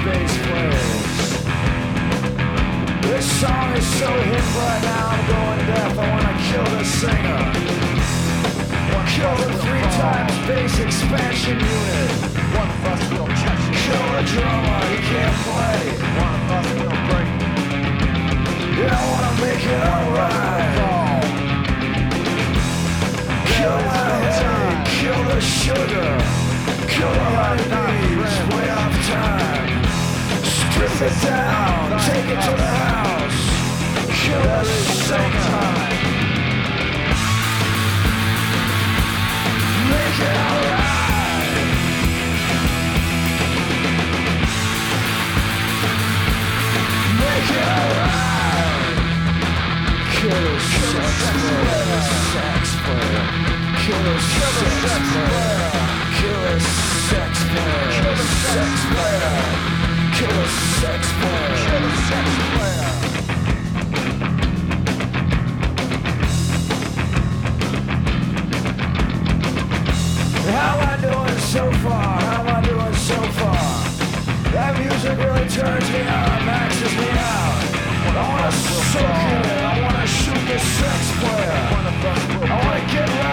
bass players. This song is so hip right now, I'm going deaf. I wanna kill the singer. Kill the 3 times bass expansion unit. One of us will catch you. Kill the drummer, he can't play. One of us will break. Yeah, I wanna make it alright. Kill my head, kill the sugar. Kill the honeybees, way off time. Strip it down, take it to the house. Kill the singer. Make it alright. Make it alright. Kill the sex player, sex player. Kill the sex player. Kill the sex player, kill the sex player. Kill the sex player, kill the sex player. How am I doing so far? How am I doing so far? That music really turns me on, maxes me out. I wanna soak in it, I wanna shoot the sex player. I wanna get right